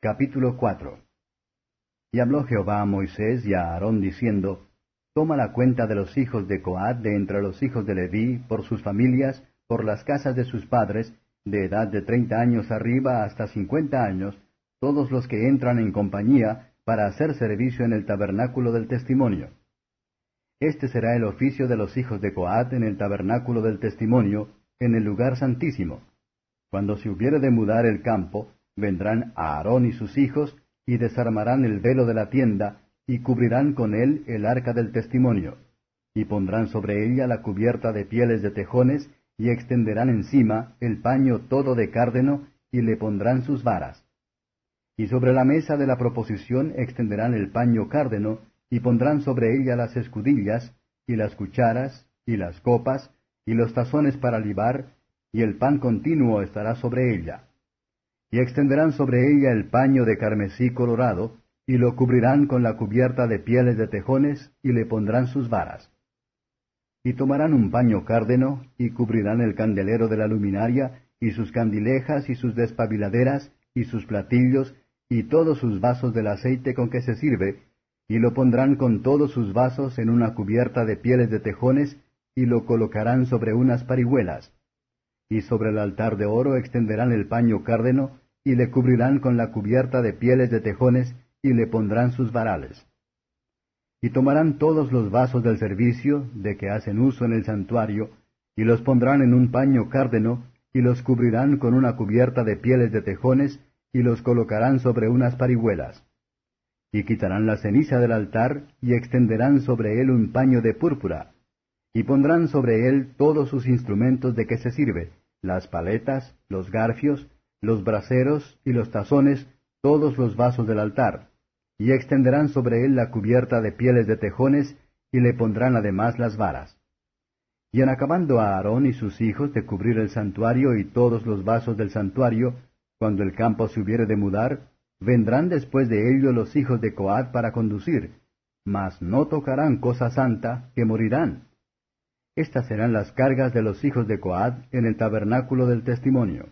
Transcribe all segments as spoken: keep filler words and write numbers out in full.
Capítulo cuatro. Y habló Jehová a Moisés y a Aarón diciendo, Toma la cuenta de los hijos de Coat de entre los hijos de Leví, por sus familias, por las casas de sus padres, de edad de treinta años arriba hasta cincuenta años, todos los que entran en compañía, para hacer servicio en el tabernáculo del testimonio. Este será el oficio de los hijos de Coat en el tabernáculo del testimonio, en el lugar santísimo. Cuando se hubiere de mudar el campo, vendrán Aarón y sus hijos, y desarmarán el velo de la tienda, y cubrirán con él el arca del testimonio, y pondrán sobre ella la cubierta de pieles de tejones, y extenderán encima el paño todo de cárdeno, y le pondrán sus varas. Y sobre la mesa de la proposición extenderán el paño cárdeno, y pondrán sobre ella las escudillas, y las cucharas, y las copas, y los tazones para libar, y el pan continuo estará sobre ella. Y extenderán sobre ella el paño de carmesí colorado, y lo cubrirán con la cubierta de pieles de tejones, y le pondrán sus varas. Y tomarán un paño cárdeno, y cubrirán el candelero de la luminaria, y sus candilejas, y sus despabiladeras, y sus platillos, y todos sus vasos del aceite con que se sirve, y lo pondrán con todos sus vasos en una cubierta de pieles de tejones, y lo colocarán sobre unas parihuelas. Y sobre el altar de oro extenderán el paño cárdeno, y le cubrirán con la cubierta de pieles de tejones, y le pondrán sus varales. Y tomarán todos los vasos del servicio, de que hacen uso en el santuario, y los pondrán en un paño cárdeno, y los cubrirán con una cubierta de pieles de tejones, y los colocarán sobre unas parihuelas. Y quitarán la ceniza del altar, y extenderán sobre él un paño de púrpura, y pondrán sobre él todos sus instrumentos de que se sirve, las paletas, los garfios, los braseros y los tazones, todos los vasos del altar, y extenderán sobre él la cubierta de pieles de tejones, y le pondrán además las varas. Y en acabando a Aarón y sus hijos de cubrir el santuario y todos los vasos del santuario, cuando el campo se hubiere de mudar, vendrán después de ello los hijos de Coat para conducir, mas no tocarán cosa santa, que morirán. Estas serán las cargas de los hijos de Coat en el tabernáculo del testimonio.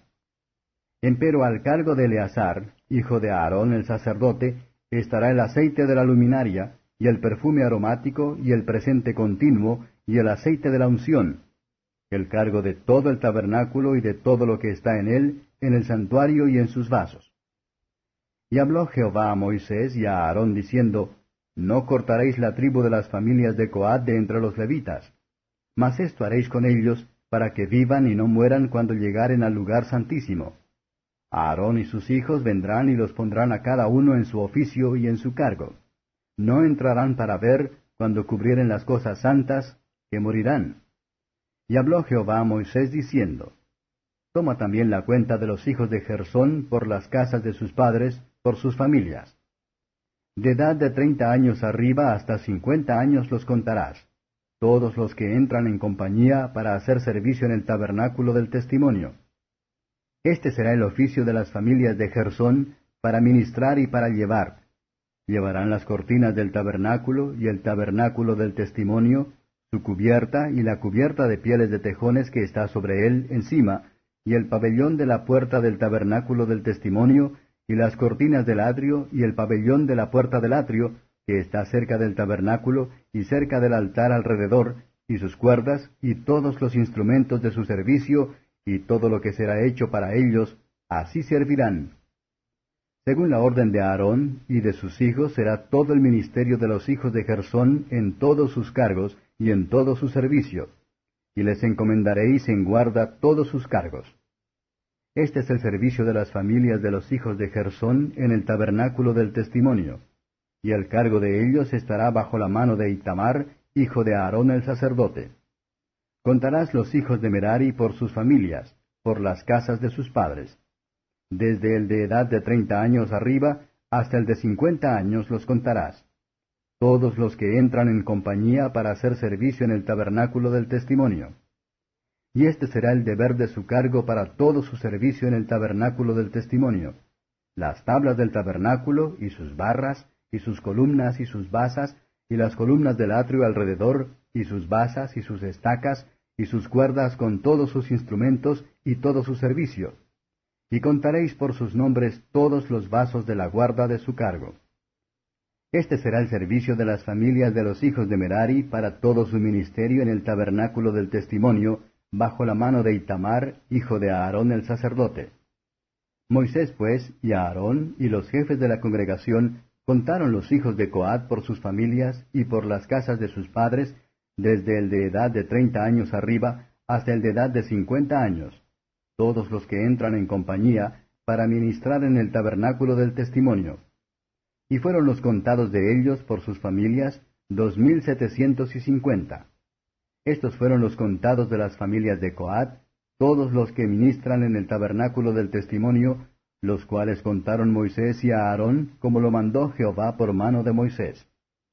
Empero al cargo de Eleazar, hijo de Aarón el sacerdote, estará el aceite de la luminaria, y el perfume aromático, y el presente continuo, y el aceite de la unción, el cargo de todo el tabernáculo y de todo lo que está en él, en el santuario y en sus vasos. Y habló Jehová a Moisés y a Aarón diciendo, No cortaréis la tribu de las familias de Coat de entre los levitas, mas esto haréis con ellos, para que vivan y no mueran cuando llegaren al lugar santísimo. Aarón y sus hijos vendrán y los pondrán a cada uno en su oficio y en su cargo. No entrarán para ver, cuando cubrieren las cosas santas, que morirán. Y habló Jehová a Moisés diciendo, Toma también la cuenta de los hijos de Gersón por las casas de sus padres, por sus familias. De edad de treinta años arriba hasta cincuenta años los contarás, todos los que entran en compañía para hacer servicio en el tabernáculo del testimonio. Este será el oficio de las familias de Gersón, para ministrar y para llevar. Llevarán las cortinas del tabernáculo y el tabernáculo del testimonio, su cubierta y la cubierta de pieles de tejones que está sobre él encima, y el pabellón de la puerta del tabernáculo del testimonio, y las cortinas del atrio y el pabellón de la puerta del atrio, que está cerca del tabernáculo y cerca del altar alrededor, y sus cuerdas, y todos los instrumentos de su servicio, y todo lo que será hecho para ellos, así servirán. Según la orden de Aarón y de sus hijos será todo el ministerio de los hijos de Gersón en todos sus cargos y en todo su servicio, y les encomendaréis en guarda todos sus cargos. Este es el servicio de las familias de los hijos de Gersón en el tabernáculo del testimonio, y el cargo de ellos estará bajo la mano de Itamar, hijo de Aarón el sacerdote. Contarás los hijos de Merari por sus familias, por las casas de sus padres. Desde el de edad de treinta años arriba hasta el de cincuenta años los contarás. Todos los que entran en compañía para hacer servicio en el tabernáculo del testimonio. Y este será el deber de su cargo para todo su servicio en el tabernáculo del testimonio. Las tablas del tabernáculo y sus barras, y sus columnas y sus basas, y las columnas del atrio alrededor, y sus basas y sus estacas, y sus cuerdas con todos sus instrumentos y todo su servicio, y contaréis por sus nombres todos los vasos de la guarda de su cargo. Este será el servicio de las familias de los hijos de Merari para todo su ministerio en el tabernáculo del testimonio, bajo la mano de Itamar, hijo de Aarón el sacerdote. Moisés pues, y Aarón, y los jefes de la congregación, contaron los hijos de Coat por sus familias y por las casas de sus padres, desde el de edad de treinta años arriba hasta el de edad de cincuenta años, todos los que entran en compañía para ministrar en el tabernáculo del testimonio. Y fueron los contados de ellos por sus familias, dos mil setecientos y cincuenta. Estos fueron los contados de las familias de Coat, todos los que ministran en el tabernáculo del testimonio, los cuales contaron Moisés y Aarón, como lo mandó Jehová por mano de Moisés.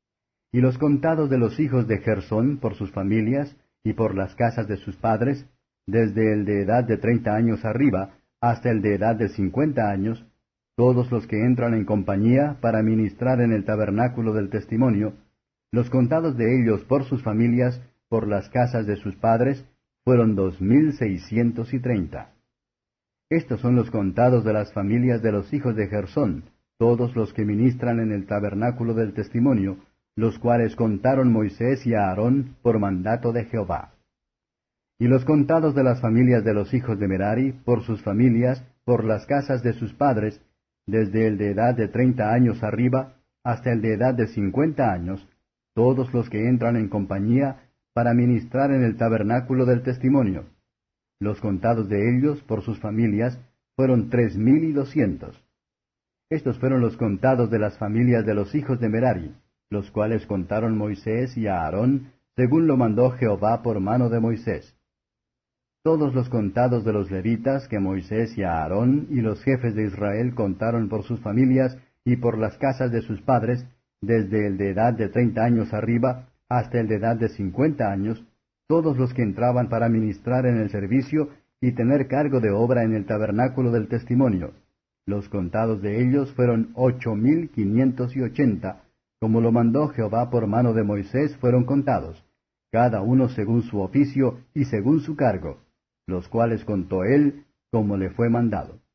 Y los contados de los hijos de Gersón por sus familias y por las casas de sus padres, desde el de edad de treinta años arriba hasta el de edad de cincuenta años, todos los que entran en compañía para ministrar en el tabernáculo del testimonio, los contados de ellos por sus familias, por las casas de sus padres, fueron dos mil seiscientos y treinta. Estos son los contados de las familias de los hijos de Gersón, todos los que ministran en el tabernáculo del testimonio, los cuales contaron Moisés y Aarón por mandato de Jehová. Y los contados de las familias de los hijos de Merari, por sus familias, por las casas de sus padres, desde el de edad de treinta años arriba hasta el de edad de cincuenta años, todos los que entran en compañía para ministrar en el tabernáculo del testimonio. Los contados de ellos por sus familias fueron tres mil y doscientos. Estos fueron los contados de las familias de los hijos de Merari, los cuales contaron Moisés y Aarón, según lo mandó Jehová por mano de Moisés. Todos los contados de los levitas que Moisés y Aarón y los jefes de Israel contaron por sus familias y por las casas de sus padres, desde el de edad de treinta años arriba hasta el de edad de cincuenta años, todos los que entraban para ministrar en el servicio y tener cargo de obra en el tabernáculo del testimonio. Los contados de ellos fueron ocho mil quinientos y ochenta, como lo mandó Jehová por mano de Moisés fueron contados, cada uno según su oficio y según su cargo, los cuales contó él como le fue mandado.